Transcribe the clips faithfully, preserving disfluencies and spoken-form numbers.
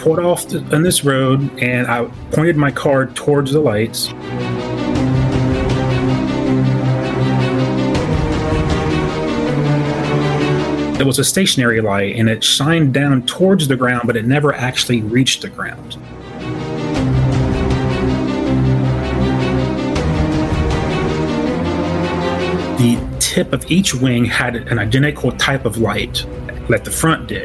pulled off the, on this road, and I pointed my car towards the lights. It was a stationary light, and it shined down towards the ground, but it never actually reached the ground. The tip of each wing had an identical type of light that the front did.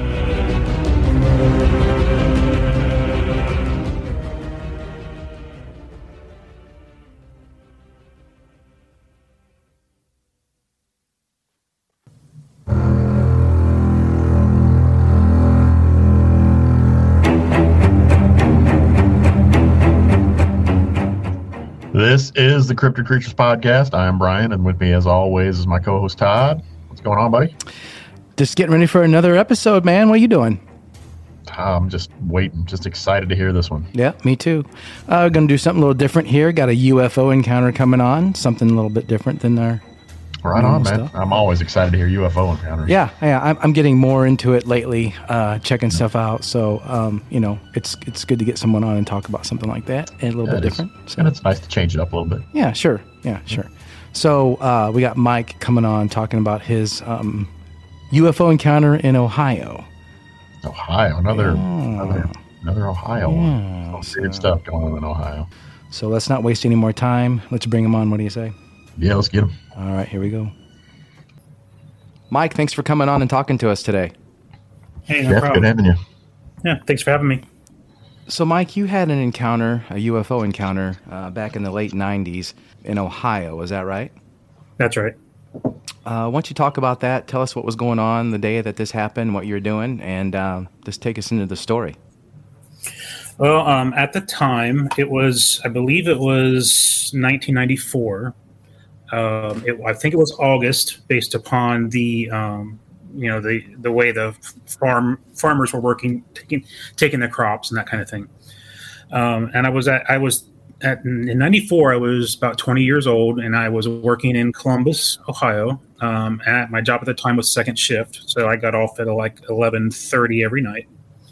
This is the Cryptid Creatures Podcast. I am Brian, and with me, as always, is my co-host Todd. What's going on, buddy? Just getting ready for another episode, man. What are you doing? I'm just waiting, just excited to hear this one. Yeah, me too. Uh, we're going to do something a little different here. Got a U F O encounter coming on, something a little bit different than our Right on, man. Stuff. I'm always excited to hear U F O encounters. Yeah, yeah. I'm, I'm getting more into it lately, uh, checking stuff out. So, um, you know, it's it's good to get someone on and talk about something like that and a little yeah, bit different. So. So. And it's nice to change it up a little bit. Yeah, sure. Yeah, sure. So uh, we got Mike coming on talking about his um, U F O encounter in Ohio. Ohio, another yeah. another, another Ohio yeah, one. so. Weird stuff going on in Ohio. So let's not waste any more time. Let's bring him on. What do you say? Yeah, let's get him. All right, here we go. Mike, thanks for coming on and talking to us today. Hey, no yeah, problem. Good having you. Yeah, thanks for having me. So, Mike, you had an encounter, a U F O encounter, uh, back in the late nineties in Ohio. Is that right? That's right. Uh, why don't you talk about that? Tell us what was going on the day that this happened, what you were doing, and uh, just take us into the story. Well, um, at the time, it was, I believe it was nineteen ninety-four. Um, it, I think it was August, based upon the, um, you know, the, the way the farm farmers were working, taking taking their crops and that kind of thing. Um, and I was at, I was at in ninety-four. I was about twenty years old, and I was working in Columbus, Ohio. Um, and my job at the time was second shift, so I got off at like eleven thirty every night.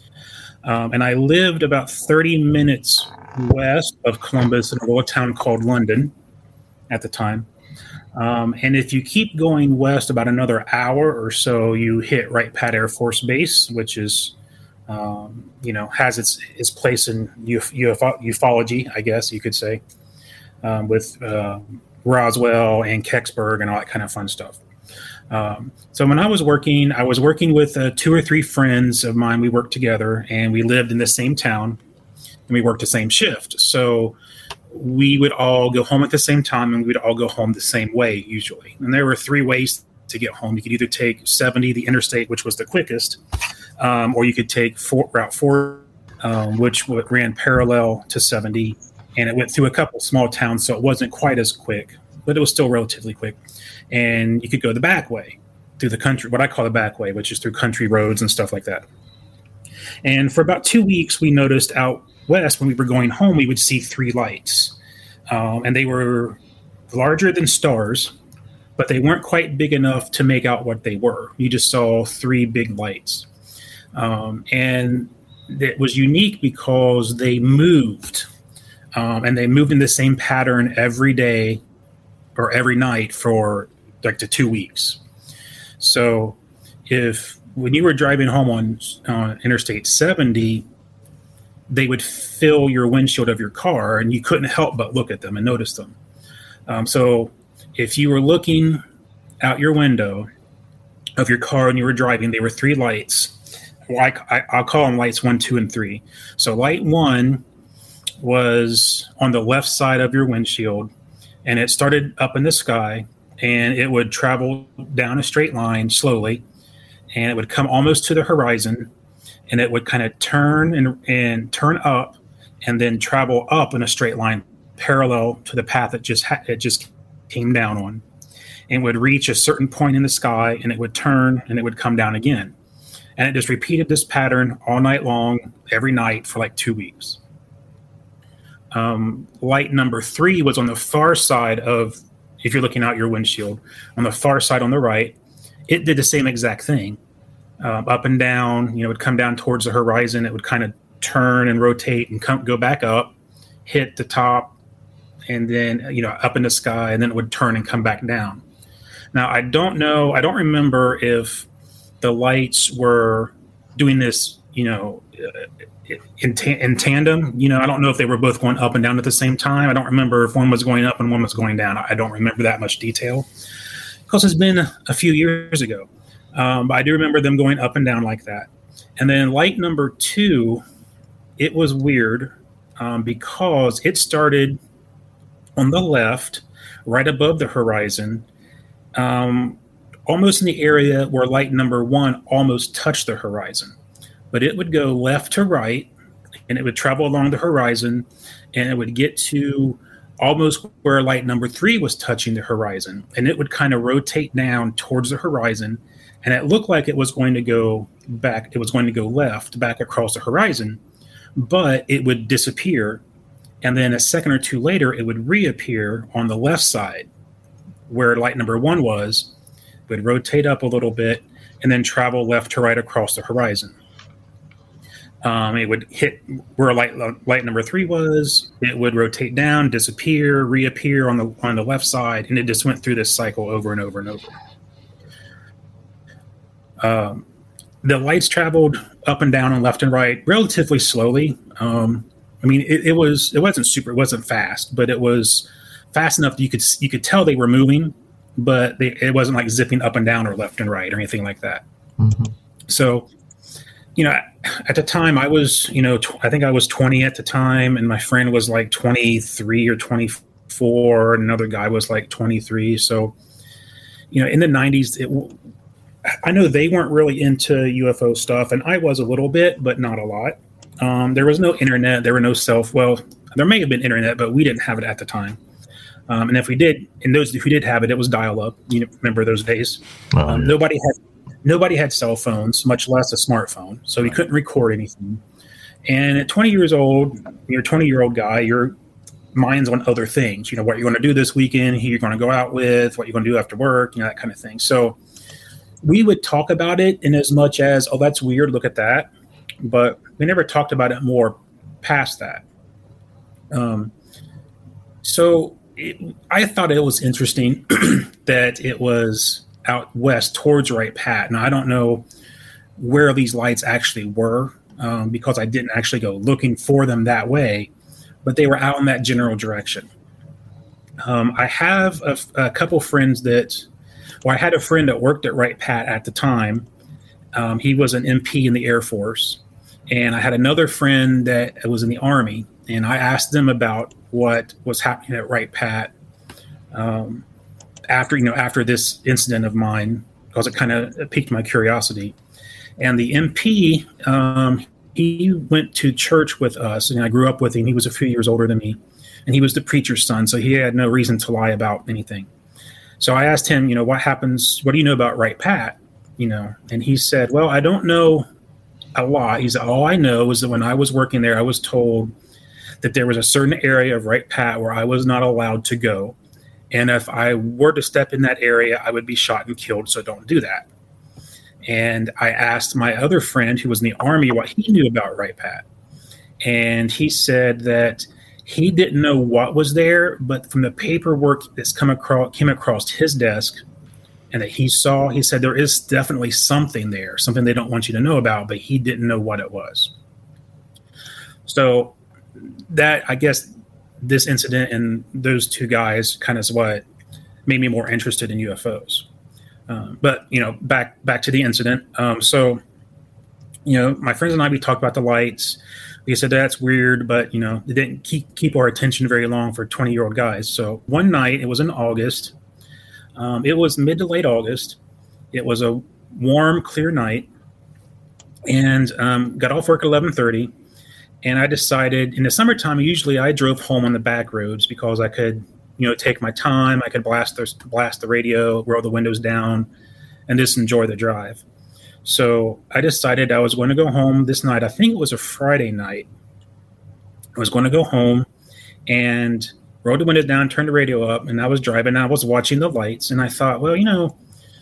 Um, and I lived about thirty minutes west of Columbus in a little town called London at the time. Um, and if you keep going west about another hour or so, you hit Wright Pat Air Force Base, which is, um, you know, has its its place in uf- uf- ufology, I guess you could say, um, with uh, Roswell and Kecksburg and all that kind of fun stuff. Um, so when I was working, I was working with uh, two or three friends of mine. We worked together, and we lived in the same town, and we worked the same shift. So we would all go home at the same time, and we would all go home the same way usually. And there were three ways to get home. You could either take seventy, the interstate, which was the quickest, um, or you could take four, Route four, um, which ran parallel to seventy, and it went through a couple small towns, so it wasn't quite as quick, but it was still relatively quick. And you could go the back way through the country, what I call the back way, which is through country roads and stuff like that. And for about two weeks, we noticed out west, when we were going home, we would see three lights, um, and they were larger than stars, but they weren't quite big enough to make out what they were. You just saw three big lights, um, and it was unique because they moved, um, and they moved in the same pattern every day or every night for like the two weeks. So if when you were driving home on uh, Interstate seventy, they would fill your windshield of your car, and you couldn't help but look at them and notice them. Um, so if you were looking out your window of your car and you were driving, there were three lights. Well, I, I, I'll call them lights one, two, and three. So light one was on the left side of your windshield, and it started up in the sky, and it would travel down a straight line slowly, and it would come almost to the horizon, and it would kind of turn and, and turn up, and then travel up in a straight line parallel to the path it just ha- it just came down on, and would reach a certain point in the sky, and it would turn and it would come down again, and it just repeated this pattern all night long, every night for like two weeks. Um, light number three was on the far side of, if you're looking out your windshield, on the far side on the right. It did the same exact thing. um, up and down. You know, it would come down towards the horizon. It would kind of turn and rotate and come go back up, hit the top, and then, you know, up in the sky, and then it would turn and come back down. Now, I don't know, I don't remember if the lights were doing this, you know, in, ta- in tandem. You know, I don't know if they were both going up and down at the same time. I don't remember if one was going up and one was going down. I don't remember that much detail because it's been a few years ago. Um, but I do remember them going up and down like that. And then light number two, it was weird um, because it started on the left, right above the horizon, um, almost in the area where light number one almost touched the horizon. But it would go left to right, and it would travel along the horizon, and it would get to almost where light number three was touching the horizon. And it would kind of rotate down towards the horizon, and it looked like it was going to go back. It was going to go left, back across the horizon, but it would disappear. And then a second or two later, it would reappear on the left side where light number one was. It would rotate up a little bit and then travel left to right across the horizon. Um, it would hit where light light number three was. It would rotate down, disappear, reappear on the on the left side, and it just went through this cycle over and over and over. Um, the lights traveled up and down and left and right relatively slowly. Um, I mean, it, it was it wasn't super, it wasn't fast, but it was fast enough that you could you could tell they were moving, but they, it wasn't like zipping up and down or left and right or anything like that. Mm-hmm. So, you know, at the time I was, you know, tw- I think I was twenty at the time, and my friend was like twenty-three or twenty-four, and another guy was like twenty-three. So, you know, in the nineties, it, I know they weren't really into U F O stuff, and I was a little bit, but not a lot. Um, there was no internet. There were no cell. Well, there may have been internet, but we didn't have it at the time. Um, and if we did, in those, if we did have it, it was dial-up. You know, remember those days? Oh, um, yeah. Nobody had, nobody had cell phones, much less a smartphone. So we couldn't record anything. And at twenty years old, you're a twenty-year-old guy. Your mind's on other things. You know, what you're going to do this weekend, who you're going to go out with, what you're going to do after work, you know, that kind of thing. So we would talk about it in as much as, oh, that's weird. Look at that. But we never talked about it more past that. Um, so it, I thought it was interesting that it was out west towards Wright Pat. Now, I don't know where these lights actually were um, because I didn't actually go looking for them that way, but they were out in that general direction. Um, I have a, a couple friends that, well, I had a friend that worked at Wright Pat at the time. Um, he was an M P in the Air Force. And I had another friend that was in the Army, and I asked them about what was happening at Wright Pat um, after, you know, after this incident of mine, because it kind of piqued my curiosity. And the M P, um, he went to church with us, and I grew up with him. He was a few years older than me, and he was the preacher's son, so he had no reason to lie about anything. So I asked him, you know, what happens? What do you know about Wright Pat? You know, and he said, well, I don't know a lot. He said, all I know is that when I was working there, I was told that there was a certain area of Wright Pat where I was not allowed to go. And if I were to step in that area, I would be shot and killed. So don't do that. And I asked my other friend who was in the Army what he knew about Wright Pat. And he said that he didn't know what was there, but from the paperwork that's come across, came across his desk, and that he saw, he said there is definitely something there, something they don't want you to know about, but he didn't know what it was. So that, I guess, this incident and those two guys kind of is what made me more interested in U F Os. Um, but, you know, back back to the incident. Um, so, you know, my friends and I, we talked about the lights. We said that's weird, but, you know, it didn't keep, keep our attention very long for twenty-year-old guys. So one night, it was in August. Um, it was mid to late August. It was a warm, clear night, and um, got off work at eleven thirty. And I decided in the summertime, usually I drove home on the back roads because I could, you know, take my time. I could blast the, blast the radio, roll the windows down, and just enjoy the drive. So I decided I was going to go home this night. I think it was a Friday night. I was going to go home and rolled the windows down, turned the radio up, and I was driving. I was watching the lights, and I thought, well, you know,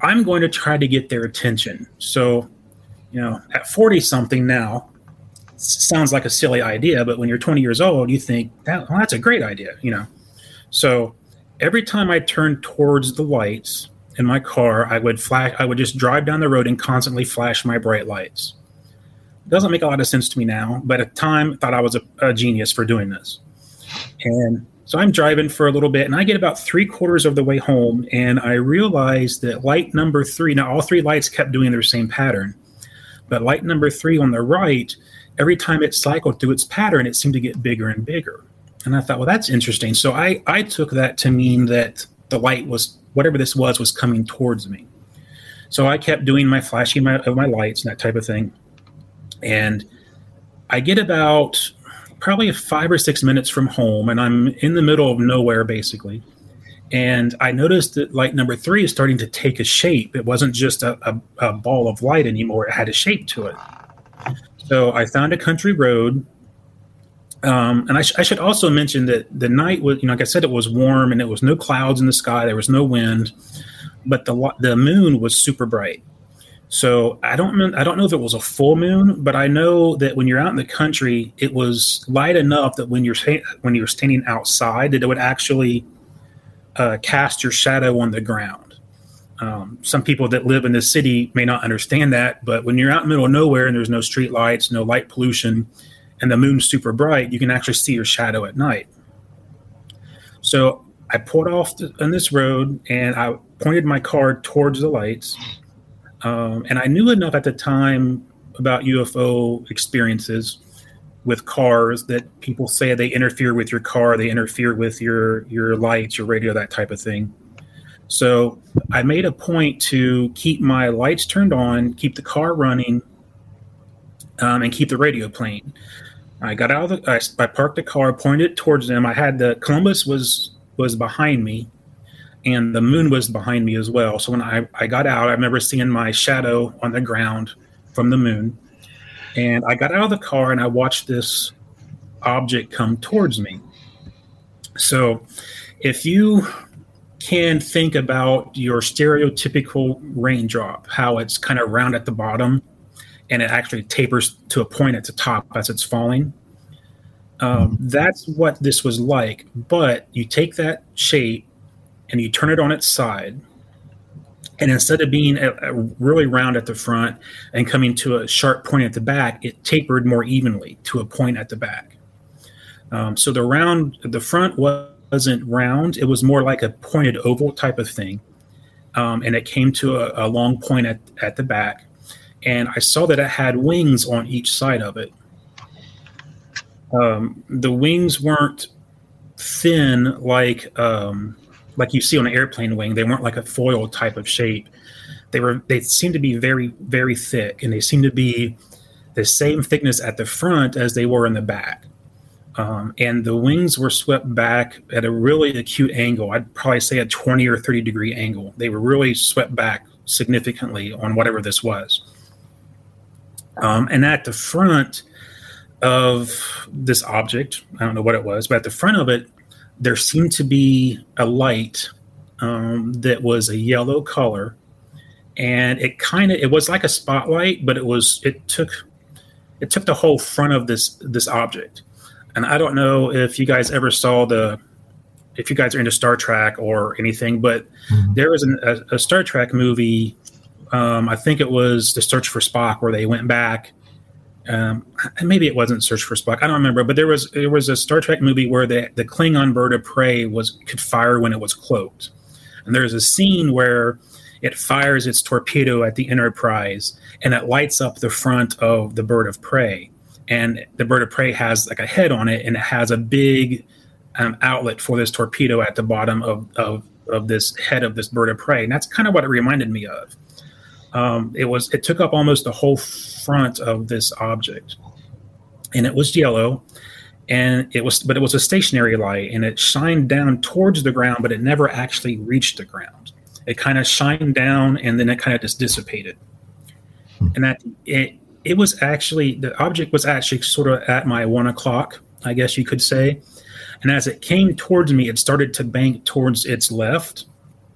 I'm going to try to get their attention. So, you know, at forty something now, sounds like a silly idea, but when you're twenty years old, you think that, well, that's a great idea, you know. So every time I turned towards the lights in my car, I would flash. I would just drive down the road and constantly flash my bright lights. It doesn't make a lot of sense to me now, but at the time, I thought I was a, a genius for doing this. And so I'm driving for a little bit, and I get about three quarters of the way home, and I realize that light number three. Now, all three lights kept doing their same pattern, but light number three on the right, every time it cycled through its pattern, it seemed to get bigger and bigger. And I thought, well, that's interesting. So I, I took that to mean that the light was, whatever this was, was coming towards me. So I kept doing my flashing my, of my lights and that type of thing. And I get about probably five or six minutes from home, and I'm in the middle of nowhere, basically. And I noticed that light number three is starting to take a shape. It wasn't just a, a, a ball of light anymore. It had a shape to it. So I found a country road. Um, and I, sh- I should also mention that the night was, you know, like I said, it was warm and there was no clouds in the sky. There was no wind, but the the moon was super bright. So I don't I don't know if it was a full moon, but I know that when you're out in the country, it was light enough that when you're when you're standing outside, that it would actually uh, cast your shadow on the ground. Um, some people that live in the city may not understand that, but when you're out in the middle of nowhere and there's no street lights, no light pollution, and the moon's super bright, you can actually see your shadow at night. So I pulled off the, on this road, and I pointed my car towards the lights. Um, and I knew enough at the time about U F O experiences with cars that people say they interfere with your car, they interfere with your, your lights, your radio, that type of thing. So I made a point to keep my lights turned on, keep the car running, um, and keep the radio playing. I got out of the, I, I parked the car, pointed towards them. I had the, Columbus was, was behind me, and the moon was behind me as well. So when I, I got out, I remember seeing my shadow on the ground from the moon. And I got out of the car and I watched this object come towards me. So if you can think about your stereotypical raindrop, how it's kind of round at the bottom and it actually tapers to a point at the top as it's falling. Um, that's what this was like. But you take that shape and you turn it on its side, and instead of being a, a really round at the front and coming to a sharp point at the back, it tapered more evenly to a point at the back. Um, so the round, the front wasn't round. It was more like a pointed oval type of thing. Um, and it came to a, a long point at, at the back. And I saw that it had wings on each side of it. Um, the wings weren't thin like um, like you see on an airplane wing. They weren't like a foil type of shape. They were. They seemed to be very, very thick, and they seemed to be the same thickness at the front as they were in the back. Um, and the wings were swept back at a really acute angle. I'd probably say a twenty or thirty degree angle. They were really swept back significantly on whatever this was. Um, and at the front of this object, I don't know what it was, but at the front of it, there seemed to be a light um, that was a yellow color. And it kind of, it was like a spotlight, but it was, it took, it took the whole front of this, this object. And I don't know if you guys ever saw the, if you guys are into Star Trek or anything, but mm-hmm. there was an, a, a Star Trek movie. Um, I think it was The Search for Spock, where they went back. Um, and maybe it wasn't Search for Spock. I don't remember, but there was there was a Star Trek movie where the, the Klingon bird of prey was could fire when it was cloaked. And there's a scene where it fires its torpedo at the Enterprise, and it lights up the front of the bird of prey. And the bird of prey has like a head on it, and it has a big um, outlet for this torpedo at the bottom of, of, of this head of this bird of prey. And that's kind of what it reminded me of. Um, it was. It took up almost the whole front of this object, and it was yellow, and it was. But it was a stationary light, and it shined down towards the ground, but it never actually reached the ground. It kind of shined down, and then it kind of just dissipated. And that it it was actually the object was actually sort of at my one o'clock, I guess you could say. And as it came towards me, it started to bank towards its left.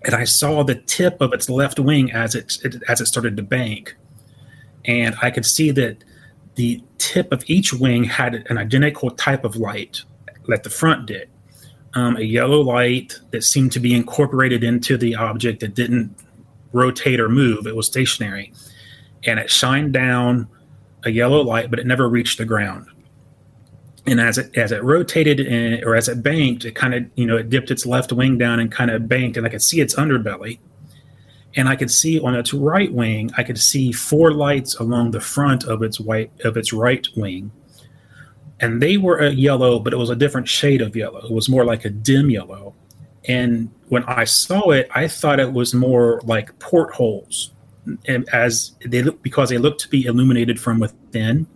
and I saw the tip of its left wing as it, it as it started to bank, and I could see that the tip of each wing had an identical type of light that the front did, um, a yellow light that seemed to be incorporated into the object that didn't rotate or move; it was stationary, and it shined down a yellow light, but it never reached the ground. And as it as it rotated in, or as it banked, it kind of, you know, it dipped its left wing down and kind of banked, and I could see its underbelly. And I could see on its right wing, I could see four lights along the front of its white of its right wing. And they were a yellow, but it was a different shade of yellow. It was more like a dim yellow. And when I saw it, I thought it was more like portholes, and as they look, because they looked to be illuminated from within.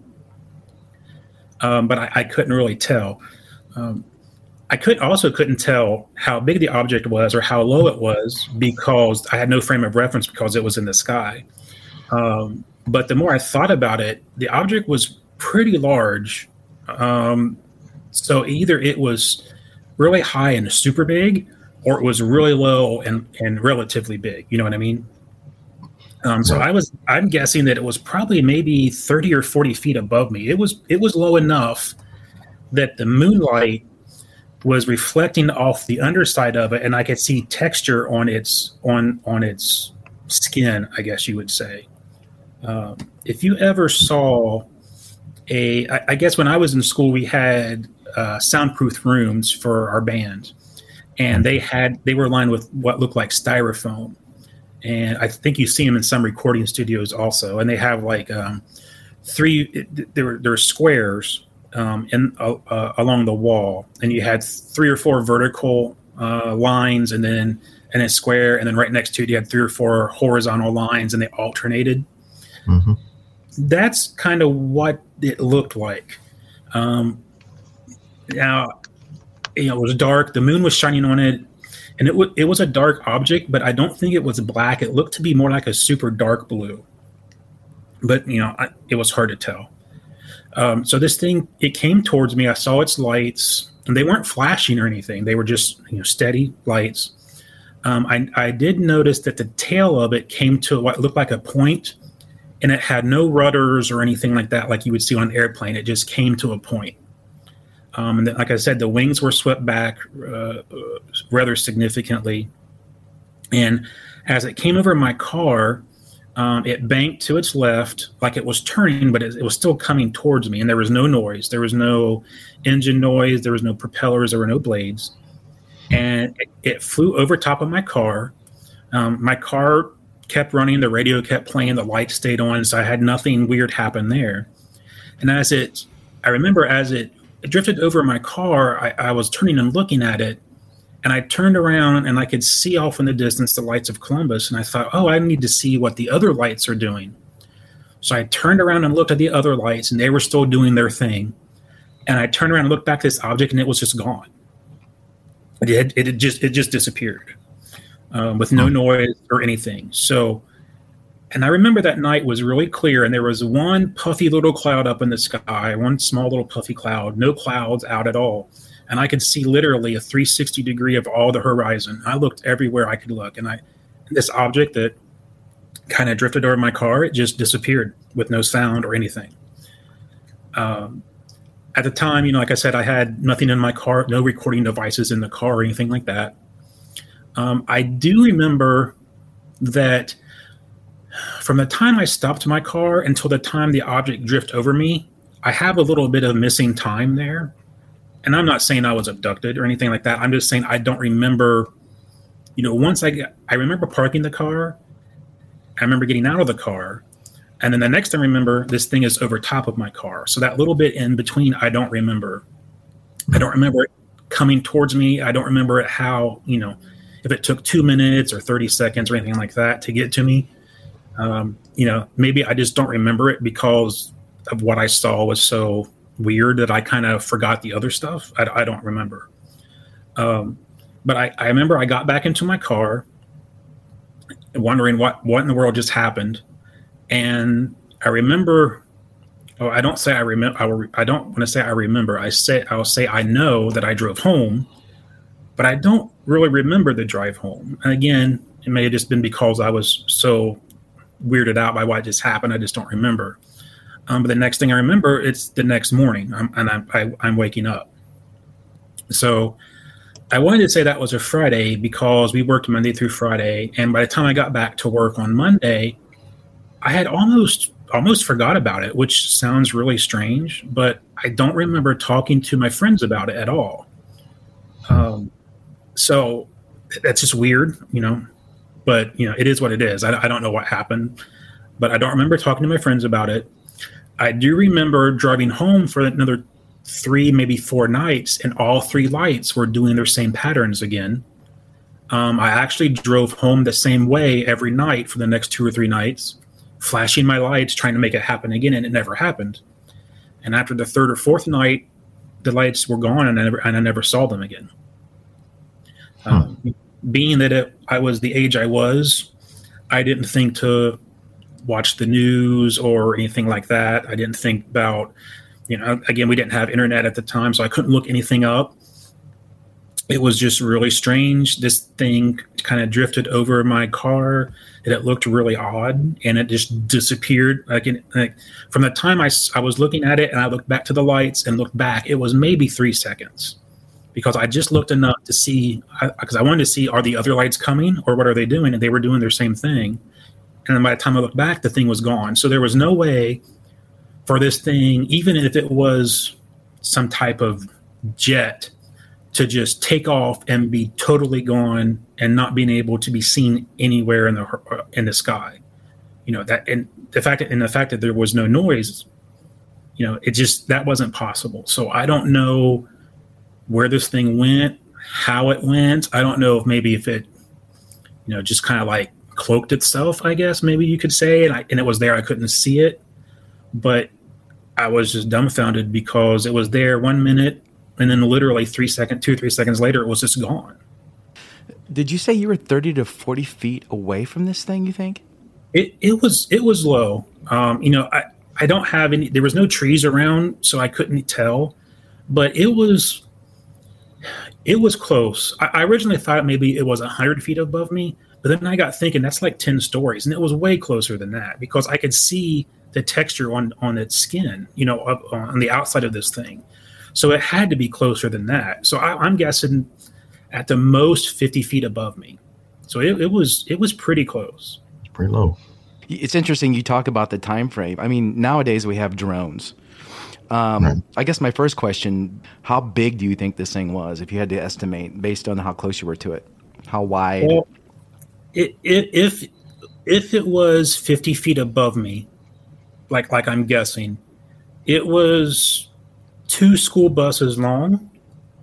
Um, but I, I couldn't really tell. Um, I could also couldn't tell how big the object was or how low it was because I had no frame of reference because it was in the sky. Um, but the more I thought about it, the object was pretty large. Um, so either it was really high and super big, or it was really low and, and relatively big. You know what I mean? Um, so I was, I'm guessing that it was probably maybe thirty or forty feet above me. It was, it was low enough that the moonlight was reflecting off the underside of it, and I could see texture on its, on, on its skin, I guess you would say. Um, if you ever saw a, I, I guess when I was in school, we had uh, soundproof rooms for our band, and they had, they were lined with what looked like styrofoam. And I think you see them in some recording studios also. And they have like um, three, there there are squares um, in uh, uh, along the wall, and you had three or four vertical uh, lines, and then and a square, and then right next to it you had three or four horizontal lines, and they alternated. Mm-hmm. That's kind of what it looked like. Um, now, you know, it was dark. The moon was shining on it. And it, w- it was a dark object, but I don't think it was black. It looked to be more like a super dark blue. But, you know, I, it was hard to tell. Um, so this thing, it came towards me. I saw its lights, and they weren't flashing or anything. They were just, you know, steady lights. Um, I, I did notice that the tail of it came to what looked like a point, and it had no rudders or anything like that like you would see on an airplane. It just came to a point. Um, and then, like I said, the wings were swept back uh, rather significantly. And as it came over my car, um, it banked to its left like it was turning, but it, it was still coming towards me. And there was no noise. There was no engine noise. There was no propellers. There were no blades. And it, it flew over top of my car. Um, my car kept running. The radio kept playing. The lights stayed on. So I had nothing weird happen there. And as it, I remember as it, It drifted over my car, I, I was turning and looking at it, and I turned around and I could see off in the distance the lights of Columbus, and I thought, oh, I need to see what the other lights are doing. So I turned around and looked at the other lights, and they were still doing their thing. And I turned around and looked back at this object, and it was just gone. It had, it had just it just disappeared um, with no noise or anything. So. And I remember that night was really clear, and there was one puffy little cloud up in the sky, one small little puffy cloud, no clouds out at all. And I could see literally a three sixty degree of all the horizon. I looked everywhere I could look, and I this object that kind of drifted over my car, it just disappeared with no sound or anything. Um, at the time, you know, like I said, I had nothing in my car, no recording devices in the car or anything like that. Um, I do remember that from the time I stopped my car until the time the object drifted over me, I have a little bit of missing time there. And I'm not saying I was abducted or anything like that. I'm just saying I don't remember, you know, once I get, I remember parking the car. I remember getting out of the car. And then the next time I remember, this thing is over top of my car. So that little bit in between, I don't remember. I don't remember it coming towards me. I don't remember it how, you know, if it took two minutes or thirty seconds or anything like that to get to me. Um, you know, maybe I just don't remember it because of what I saw was so weird that I kind of forgot the other stuff. I, I don't remember. Um, but I, I remember I got back into my car wondering what, what in the world just happened. And I remember, oh, I don't say I remember, I, I don't want to say I remember. I say, I'll say I know that I drove home, but I don't really remember the drive home. And again, it may have just been because I was so weirded out by what just happened. I just don't remember. Um, but the next thing I remember, it's the next morning, I'm, and I'm, I, I'm waking up. So I wanted to say that was a Friday because we worked Monday through Friday. And by the time I got back to work on Monday, I had almost almost forgot about it, which sounds really strange, but I don't remember talking to my friends about it at all. Um, so that's just weird, you know, but you know, it is what it is. I, I don't know what happened, but I don't remember talking to my friends about it. I do remember driving home for another three, maybe four nights, and all three lights were doing their same patterns again. Um, I actually drove home the same way every night for the next two or three nights, flashing my lights, trying to make it happen again, and it never happened. And after the third or fourth night, the lights were gone, and I never, and I never saw them again. Hmm. Um, being that it, I was the age I was, I didn't think to watch the news or anything like that. I didn't think about, you know, again, we didn't have internet at the time, so I couldn't look anything up. It was just really strange. This thing kind of drifted over my car, and it looked really odd, and it just disappeared. Like, in, like from the time I, I was looking at it and I looked back to the lights and looked back, it was maybe three seconds because I just looked enough to see, because I, I wanted to see, are the other lights coming or what are they doing? And they were doing their same thing. And then by the time I looked back, the thing was gone. So there was no way for this thing, even if it was some type of jet, to just take off and be totally gone and not being able to be seen anywhere in the in the sky. You know, that, and the fact that, and the fact that there was no noise, you know, it just, that wasn't possible. So I don't know where this thing went, how it went. I don't know if maybe if it, you know, just kind of like cloaked itself, I guess maybe you could say, and, I, and it was there. I couldn't see it, but I was just dumbfounded because it was there one minute, and then literally three seconds, two, three seconds later, it was just gone. Did you say you were thirty to forty feet away from this thing, you think? It it was it was low. Um, you know, I, I don't have any, there was no trees around, so I couldn't tell, but it was, it was close. I, I originally thought maybe it was one hundred feet above me, but then I got thinking that's like ten stories, and it was way closer than that because I could see the texture on, on its skin, you know, up on the outside of this thing. So it had to be closer than that. So I, I'm guessing at the most fifty feet above me. So it, it was it was pretty close. It's pretty low. It's interesting you talk about the time frame. I mean, nowadays we have drones. Um, right. I guess my first question, how big do you think this thing was, if you had to estimate, based on how close you were to it? How wide? Well, it, it, if if it was fifty feet above me, like like I'm guessing, it was two school buses long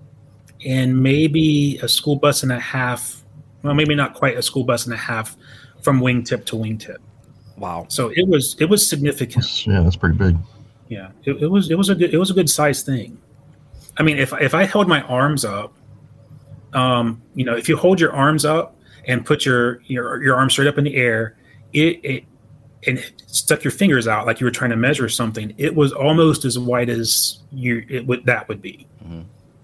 and maybe a school bus and a half. Well, maybe not quite a school bus and a half from wingtip to wingtip. Wow. So it was it was significant. Yeah, that's pretty big. Yeah, it, it was it was a good it was a good size thing. I mean, if if I held my arms up, um, you know, if you hold your arms up and put your your your arms straight up in the air, it it and stuck your fingers out like you were trying to measure something, it was almost as wide as you it would that would be. Mm-hmm.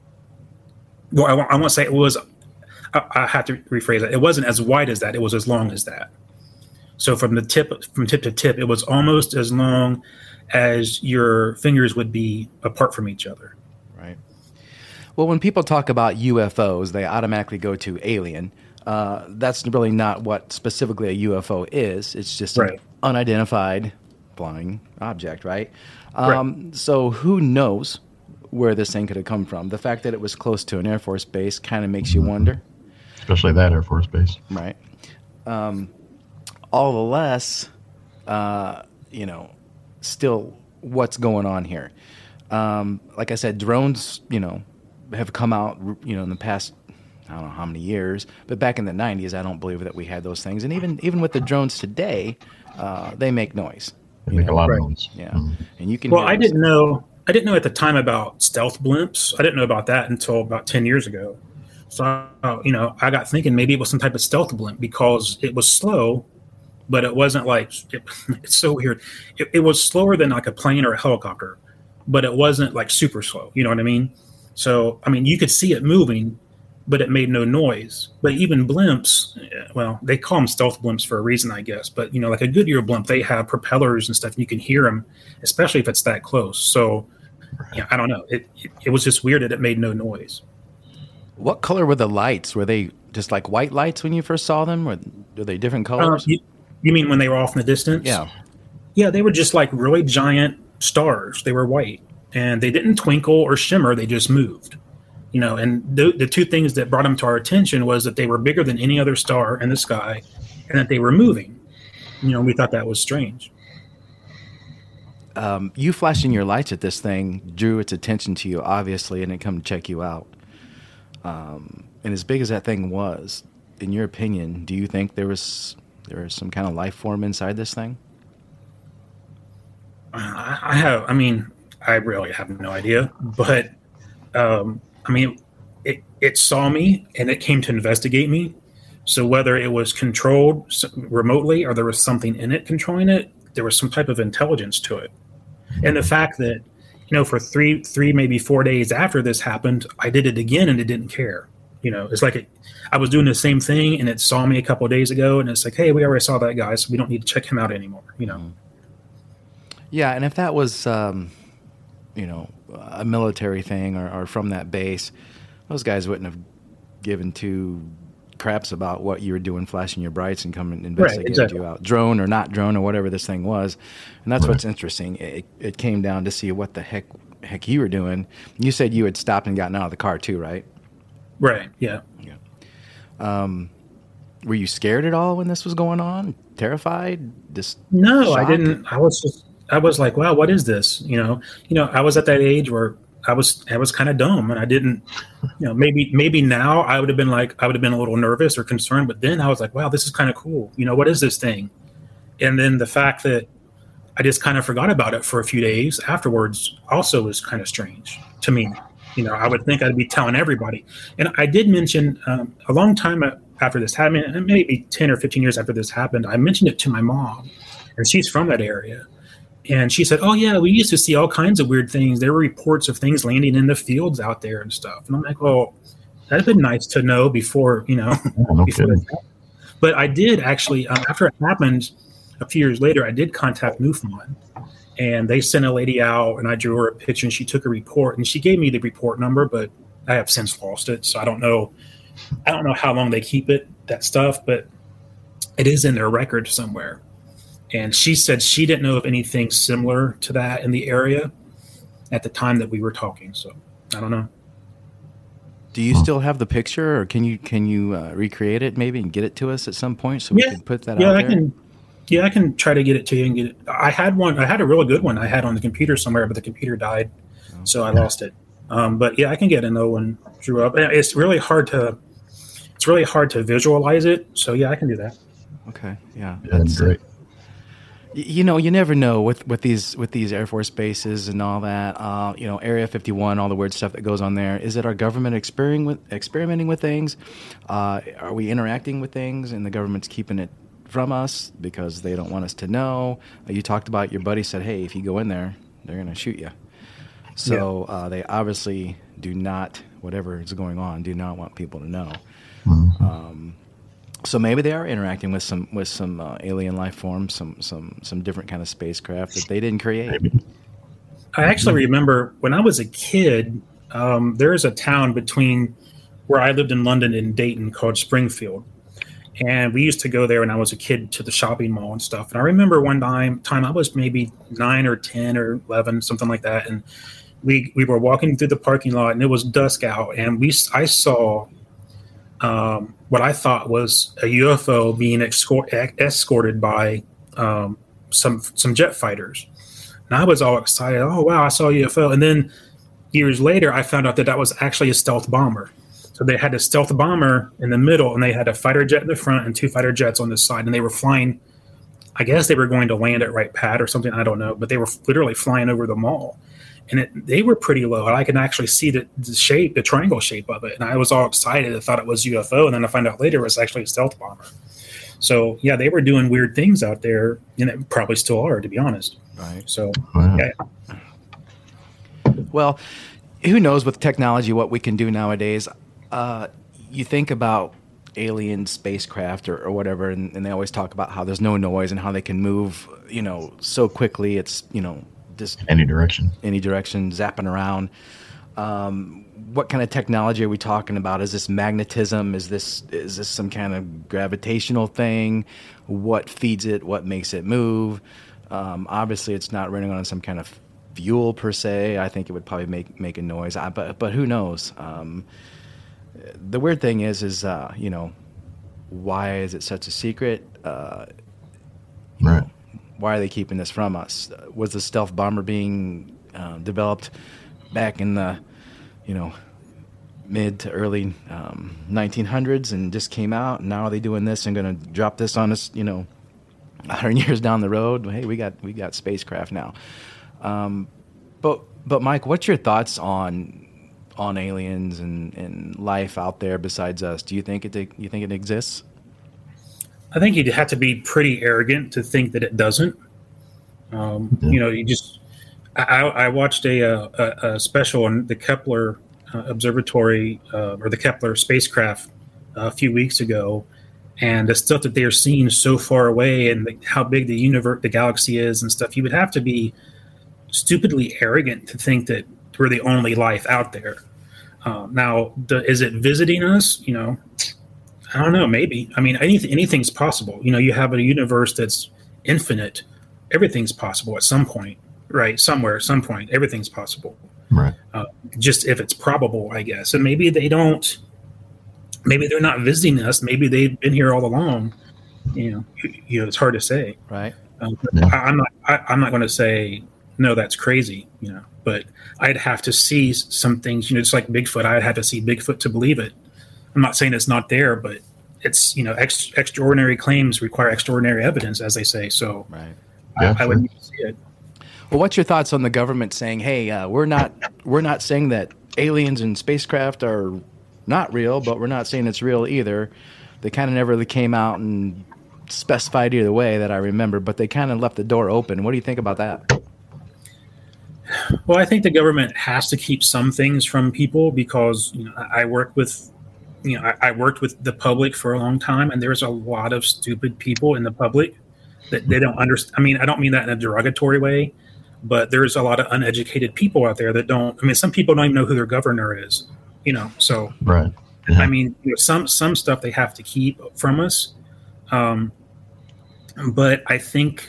Well, I, I won't say it was. I, I have to rephrase that. It wasn't as wide as that. It was as long as that. So from the tip, from tip to tip, it was almost as long as your fingers would be apart from each other. Right. Well, when people talk about U F Os, they automatically go to alien. Uh, that's really not what specifically a U F O is. It's just right. an unidentified flying object, right? Um, right? So who knows where this thing could have come from? The fact that it was close to an Air Force base kind of makes mm-hmm. you wonder. Especially that Air Force base. Right. Um, all the less, uh, you know, still what's going on here. Um, like I said, drones, you know, have come out, you know, in the past, I don't know how many years, but back in the nineties, I don't believe that we had those things. And even even with the drones today, uh, they make noise. They make know? a lot right. of noise. Yeah, mm-hmm. and you can. Well, I didn't know. I didn't know at the time about stealth blimps. I didn't know about that until about ten years ago. So uh, you know, I got thinking maybe it was some type of stealth blimp because it was slow, but it wasn't like it, it's so weird. It, it was slower than like a plane or a helicopter, but it wasn't like super slow. You know what I mean? So I mean, you could see it moving. but it made no noise. But even blimps, well, they call them stealth blimps for a reason, I guess. But, you know, like a Goodyear blimp, they have propellers and stuff, and you can hear them, especially if it's that close. So, yeah, I don't know. It, it it was just weird that it made no noise. What color were the lights? Were they just like white lights when you first saw them, or were they different colors? Uh, you, you mean when they were off in the distance? Yeah. Yeah, they were just like really giant stars. They were white, and they didn't twinkle or shimmer. They just moved. You know, and the, the two things that brought them to our attention was that they were bigger than any other star in the sky, and that they were moving. You know, we thought that was strange. Um, you flashing your lights at this thing drew its attention to you, obviously, and it come to check you out. Um, and as big as that thing was, in your opinion, do you think there was there was some kind of life form inside this thing? I, I have. I mean, I really have no idea, but. Um, I mean, it, it saw me and it came to investigate me. So whether it was controlled remotely or there was something in it controlling it, there was some type of intelligence to it. And the fact that, you know, for three, three, maybe four days after this happened, I did it again and it didn't care. You know, it's like it, I was doing the same thing and it saw me a couple of days ago and it's like, hey, we already saw that guy, so we don't need to check him out anymore, you know? Yeah. And if that was, um, you know, a military thing or, or from that base, those guys wouldn't have given two craps about what you were doing, flashing your brights and coming and investigating right, exactly. you out, drone or not drone or whatever this thing was. And that's right. what's interesting. It, it came down to see what the heck heck you were doing. You said you had stopped and gotten out of the car too, right? Right. Yeah. Yeah. Um, were you scared at all when this was going on? Terrified? Just no, shocked? I didn't. I was just. I was like, wow, what is this? You know, you know, I was at that age where I was, I was kind of dumb and I didn't, you know, maybe, maybe now I would have been like, I would have been a little nervous or concerned, but then I was like, wow, this is kind of cool. You know, what is this thing? And then the fact that I just kind of forgot about it for a few days afterwards also was kind of strange to me. You know, I would think I'd be telling everybody. And I did mention um, a long time after this happened, maybe ten or fifteen years after this happened, I mentioned it to my mom and she's from that area. And she said, oh, yeah, we used to see all kinds of weird things. There were reports of things landing in the fields out there and stuff. And I'm like, well, that'd been nice to know before, you know. Oh, no before that. But I did actually, um, after it happened a few years later, I did contact MUFON. And they sent a lady out, and I drew her a picture, and she took a report. And she gave me the report number, but I have since lost it. So I don't know. I don't know how long they keep it, that stuff, but it is in their record somewhere. And she said she didn't know of anything similar to that in the area at the time that we were talking. So I don't know. Do you still have the picture, or can you can you uh, recreate it maybe and get it to us at some point so we yeah. can put that yeah, out I there? Can, yeah, I can try to get it to you and get it. I had one. I had a really good one I had on the computer somewhere, but the computer died, oh. so I lost it. Um, but yeah, I can get another one drew up. It's really hard to. It's really hard to visualize it. So yeah, I can do that. Okay. Yeah. yeah that's great. You know, you never know with, with these with these Air Force bases and all that. Uh, you know, Area fifty-one, all the weird stuff that goes on there. Is it our government experimenting with experimenting with things? Uh, are we interacting with things, and the government's keeping it from us because they don't want us to know? Uh, you talked about your buddy said, "Hey, if you go in there, they're going to shoot you." So yeah. uh, they obviously do not, whatever is going on, do not want people to know. Mm-hmm. Um, So maybe they are interacting with some with some uh, alien life forms, some some some different kind of spacecraft that they didn't create. I actually remember when I was a kid, um, there is a town between where I lived in London and Dayton called Springfield, and we used to go there when I was a kid to the shopping mall and stuff. And I remember one time, time I was maybe nine or ten or eleven, something like that, and we we were walking through the parking lot, and it was dusk out, and we I saw. Um, what I thought was a U F O being escort, escorted by um, some some jet fighters. And I was all excited. Oh, wow, I saw a U F O. And then years later, I found out that that was actually a stealth bomber. So they had a stealth bomber in the middle, and they had a fighter jet in the front and two fighter jets on the side. And they were flying, I guess they were going to land at Wright Pat or something. I don't know. But they were literally flying over the mall. And it, they were pretty low. And I could actually see the, the shape, the triangle shape of it. And I was all excited. I thought it was U F O. And then I found out later it was actually a stealth bomber. So, yeah, they were doing weird things out there. And it probably still are, to be honest. Right. So, wow. yeah. Well, who knows with technology what we can do nowadays. Uh, you think about alien spacecraft or, or whatever, and, and they always talk about how there's no noise and how they can move, you know, so quickly. It's, you know, just any direction, any direction, zapping around. Um, what kind of technology are we talking about? Is this magnetism? Is this is this some kind of gravitational thing? What feeds it? What makes it move? Um, obviously, it's not running on some kind of fuel per se. I think it would probably make make a noise, I, but but who knows? Um, the weird thing is, is uh, you know, why is it such a secret? Uh, right. Know, why are they keeping this from us? Was the stealth bomber being uh, developed back in the, you know, mid to early um, nineteen hundreds and just came out? And now are they doing this and going to drop this on us, you know, one hundred years down the road? Hey, we got we got spacecraft now. Um, but but Mike, what's your thoughts on on aliens and, and life out there besides us? Do you think it you think it exists? I think you'd have to be pretty arrogant to think that it doesn't. Um, Yeah. You know, you just. I, I watched a, a, a special on the Kepler uh, Observatory uh, or the Kepler spacecraft uh, a few weeks ago, and the stuff that they are seeing so far away and the, how big the universe, the galaxy is, and stuff. You would have to be stupidly arrogant to think that we're the only life out there. Um, now, the, is it visiting us? You know, I don't know. Maybe. I mean, anything, anything's possible. You know, you have a universe that's infinite. Everything's possible at some point. Right, somewhere, some point, everything's possible. Right. Uh, just if it's probable, I guess. And maybe they don't. Maybe they're not visiting us. Maybe they've been here all along. You know, you know, it's hard to say. Right. Um, Yeah. I, I'm not. I, I'm not going to say no. That's crazy. You know, but I'd have to see some things. You know, just like Bigfoot, I'd have to see Bigfoot to believe it. I'm not saying it's not there, but it's, you know, ex, extraordinary claims require extraordinary evidence, as they say. So, Right. Yeah, I, I sure. would need to see it. Well, what's your thoughts on the government saying, "Hey, uh, we're not we're not saying that aliens and spacecraft are not real, but we're not saying it's real either." They kind of never really came out and specified either way that I remember, but they kind of left the door open. What do you think about that? Well, I think the government has to keep some things from people because, you know, I I work with, you know, I, I worked with the public for a long time, and there's a lot of stupid people in the public that they don't understand. I mean, I don't mean that in a derogatory way, but there's a lot of uneducated people out there that don't. I mean, some people don't even know who their governor is. You know, so Right. I mean, you know, some some stuff they have to keep from us, um, but I think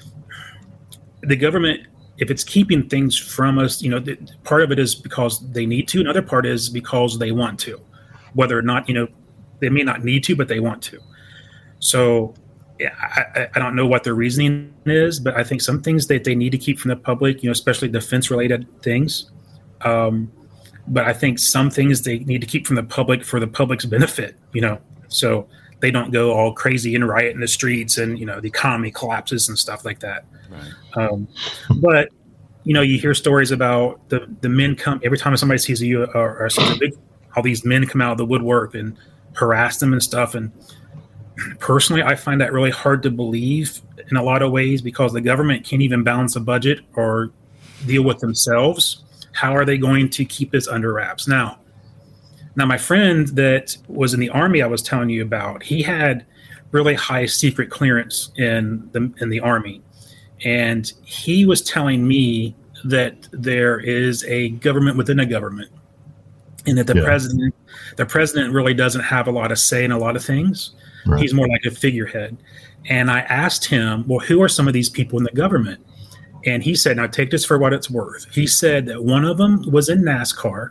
the government, if it's keeping things from us, you know, th- part of it is because they need to, another part is because they want to, whether or not, you know, they may not need to, but they want to. So yeah, I, I don't know what their reasoning is, but I think some things that they need to keep from the public, you know, especially defense-related things. Um, but I think some things they need to keep from the public for the public's benefit, you know, so they don't go all crazy and riot in the streets and, you know, the economy collapses and stuff like that. Right. Um, but, you know, you hear stories about the, the men come every time somebody sees a, or, or sees a big, all these men come out of the woodwork and harass them and stuff. And personally, I find that really hard to believe in a lot of ways because the government can't even balance a budget or deal with themselves. How are they going to keep this under wraps? Now, now my friend that was in the Army I was telling you about, he had really high secret clearance in the in the Army. And he was telling me that there is a government within a government and that the Yeah. president the president really doesn't have a lot of say in a lot of things. Right. He's more like a figurehead. And I asked him, well, who are some of these people in the government? And he said, now take this for what it's worth. He said that one of them was in NASCAR.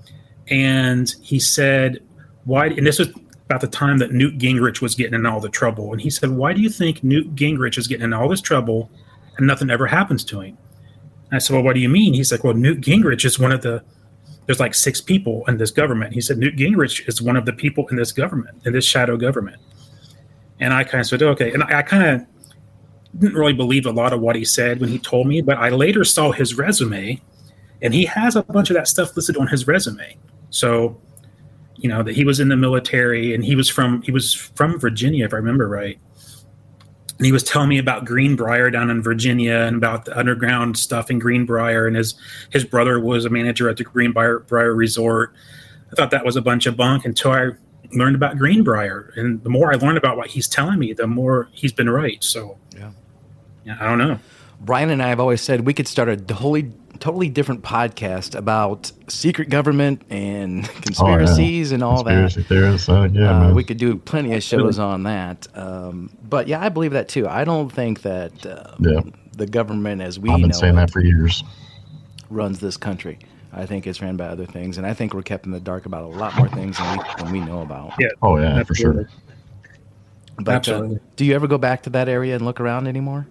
And he said, why? And this was about the time that Newt Gingrich was getting in all the trouble. And he said, why do you think Newt Gingrich is getting in all this trouble and nothing ever happens to him? And I said, well, what do you mean? He's like, well, Newt Gingrich is one of the, there's like six people in this government. He said, Newt Gingrich is one of the people in this government, in this shadow government. And I kind of said, okay. And I, I kind of didn't really believe a lot of what he said when he told me, but I later saw his resume, and he has a bunch of that stuff listed on his resume. So, you know, that he was in the military, and he was from he was from Virginia, if I remember right. And he was telling me about Greenbrier down in Virginia and about the underground stuff in Greenbrier, and his his brother was a manager at the Greenbrier Brier Resort. I thought that was a bunch of bunk until I learned about Greenbrier, and the more I learn about what he's telling me, the more he's been right. So, Yeah. yeah, I don't know. Brian and I have always said we could start a totally, totally different podcast about secret government and conspiracies oh, yeah. and all Conspiracy that. Theorists, uh, yeah, uh, man. we could do plenty of shows on that. Um, but yeah, I believe that too. I don't think that uh, Yeah. the government, as we I've been know saying it, that for years. runs this country. I think it's ran by other things, and I think we're kept in the dark about a lot more things than we, than we know about. Yeah. Oh yeah, for Absolutely. sure. But uh, Absolutely. do you ever go back to that area and look around anymore?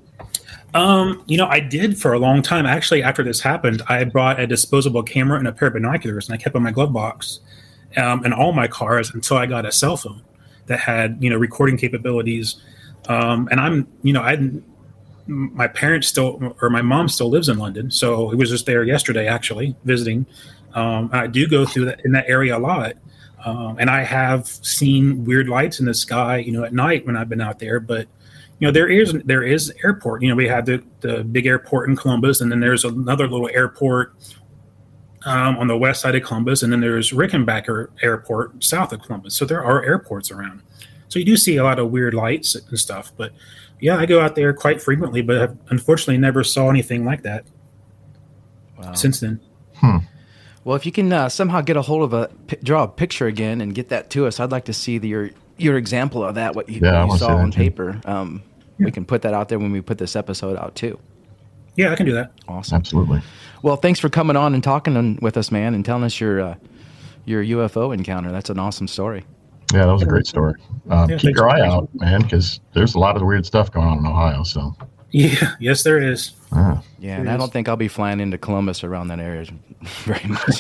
Um, you know, I did for a long time. Actually, after this happened, I bought a disposable camera and a pair of binoculars, and I kept in my glove box um, in all my cars until I got a cell phone that had, you know, recording capabilities. Um, and I'm, you know, I my parents still, or my mom still lives in London, so it was just there yesterday, actually visiting. Um, I do go through that in that area a lot, um, and I have seen weird lights in the sky, you know, at night when I've been out there. But you know, there is there is airport. You know, we have the the big airport in Columbus, and then there's another little airport um, on the west side of Columbus, and then there's Rickenbacker Airport south of Columbus. So there are airports around. So you do see a lot of weird lights and stuff. But yeah, I go out there quite frequently, but I've unfortunately never saw anything like that Wow. since then. Hmm. Well, if you can uh, somehow get a hold of a pi- draw a picture again and get that to us, I'd like to see the, your your example of that. What you, Yeah, I what you wanna saw see that on too. paper. Um, Yeah. We can put that out there when we put this episode out too. Yeah, I can do that. Awesome. Absolutely. Well, thanks for coming on and talking on, with us, man, and telling us your uh, your U F O encounter. That's an awesome story. Yeah, that was a great story. Um, Yeah, keep thanks your for- eye out, man, because there's a lot of weird stuff going on in Ohio. So, Yeah, yes, there is. uh, Yeah, It and I is. don't think I'll be flying into Columbus around that area very much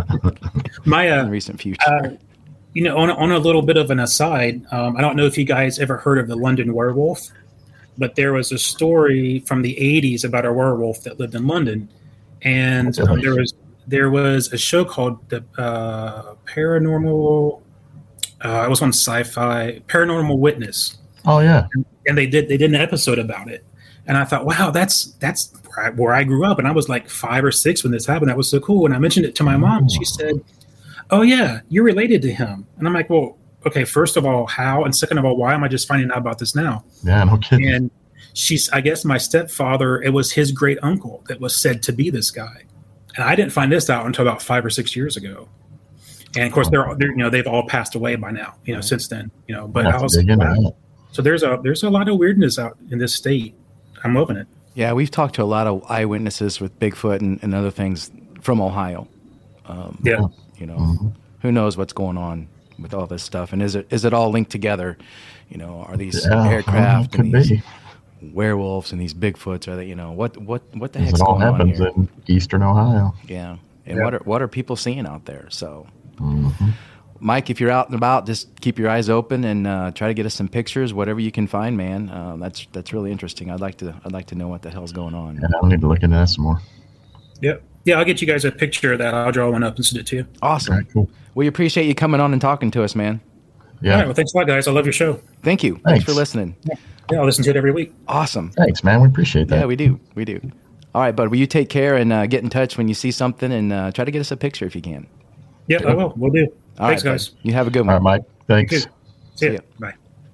My in uh, the recent future. uh, you know, on a, on a little bit of an aside, um, I don't know if you guys ever heard of the London werewolf, but there was a story from the eighties about a werewolf that lived in London, and um, there was there was a show called the uh, Paranormal. Uh, it was on Sci-Fi, Paranormal Witness, oh yeah, and they did they did an episode about it. And I thought, wow, that's that's where I, where I grew up, and I was like five or six when this happened. That was so cool. And I mentioned it to my mom, and she said, "Oh yeah, you're related to him." And I'm like, "Well, okay. First of all, how? And second of all, why am I just finding out about this now?" yeah, no kidding. And she's, I guess, my stepfather. It was his great uncle that was said to be this guy, and I didn't find this out until about five or six years ago. And of course, they're, they're you know they've all passed away by now, you know, since then, you know. But We'll I have to was dig into wow. that. So there's a there's a lot of weirdness out in this state. I'm loving it. Yeah, we've talked to a lot of eyewitnesses with Bigfoot and, and other things from Ohio. Um, Yeah. You know, Mhm. who knows what's going on with all this stuff, and is it is it all linked together? You know, are these Yeah, aircraft could and these be. werewolves and these Bigfoots? Are they? You know, what what what the Because heck's it all going on happens here? in eastern Ohio. Yeah, and Yeah. what are what are people seeing out there? So, hmm Mike, if you're out and about, just keep your eyes open and uh, try to get us some pictures, whatever you can find, man. Um, that's that's really interesting. I'd like to I'd like to know what the hell's going on. Yeah, I need to look into that some more. Yep. Yeah, I'll get you guys a picture of that. I'll draw one up and send it to you. Awesome. All right, cool. We appreciate you coming on and talking to us, man. Yeah, All right. Well, thanks a lot, guys. I love your show. Thank you. Thanks, Thanks. for listening. Yeah, I'll listen to it every week. Awesome. thanks, man. We appreciate that. Yeah, we do. We do. All right, bud. Will you take care and uh, get in touch when you see something and uh, try to get us a picture if you can. Yep, I will. We'll do. All Thanks, right, guys. bud. You have a good All one. right, Mike. Thanks. Good. See, See ya. ya. Bye.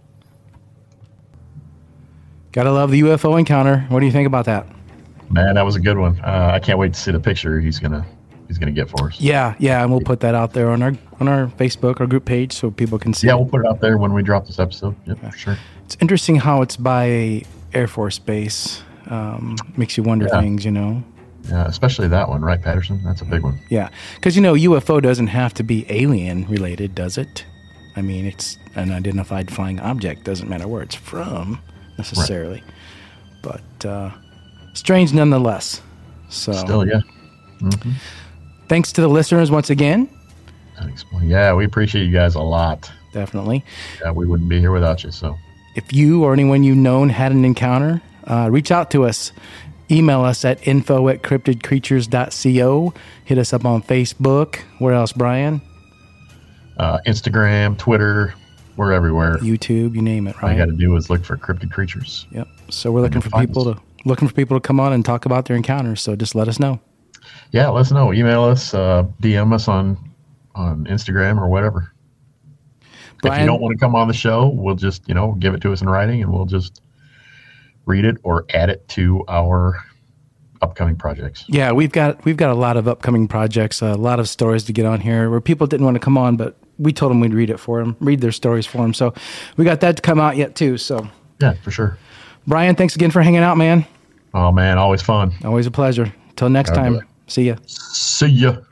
Gotta love the U F O encounter. What do you think about that? Man, that was a good one. Uh, I can't wait to see the picture he's gonna he's gonna get for us. Yeah, yeah, and we'll put that out there on our on our Facebook, our group page, so people can see. Yeah, it. we'll put it out there when we drop this episode. Yep, for sure. It's interesting how it's by a Air Force base. Um, makes you wonder Yeah. things, you know. Yeah, especially that one, right, Patterson? That's a big one. Yeah, because you know U F O doesn't have to be alien related, does it? I mean, it's an identified flying object. Doesn't matter where it's from necessarily, but uh, strange nonetheless. So, Still, yeah. hmm thanks to the listeners once again. Thanks. Well, yeah, we appreciate you guys a lot. Definitely. Yeah, we wouldn't be here without you. So, If you or anyone you known had an encounter, uh, reach out to us. Email us at info at cryptid creatures dot co. Hit us up on Facebook. Where else, Brian? uh, Instagram, Twitter, we're everywhere. YouTube, you name it, All you got right? to do is look for cryptid creatures. Yep. So we're looking you'll for find people us. to looking for people to come on and talk about their encounters. So just let us know. Yeah, let us know. Email us, uh, D M us on on Instagram or whatever. Brian, if you don't want to come on the show, we'll just, you know, give it to us in writing and we'll just read it or add it to our upcoming projects. Yeah, we've got we've got a lot of upcoming projects, a lot of stories to get on here where people didn't want to come on, but we told them we'd read it for them, read their stories for them. So we got that to come out yet too. So yeah, for sure. Brian, thanks again for hanging out, man. Oh man, always fun. Always a pleasure. Till next All time. right. See ya. See ya.